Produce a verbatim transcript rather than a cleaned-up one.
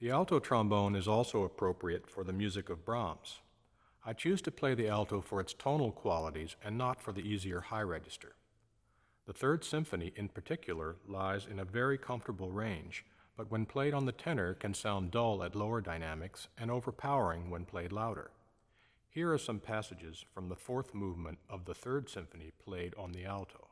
The alto trombone is also appropriate for the music of Brahms. I choose to play the alto for its tonal qualities and not for the easier high register. The Third Symphony, in particular, lies in a very comfortable range, but when played on the tenor can sound dull at lower dynamics and overpowering when played louder. Here are some passages from the fourth movement of the Third Symphony played on the alto.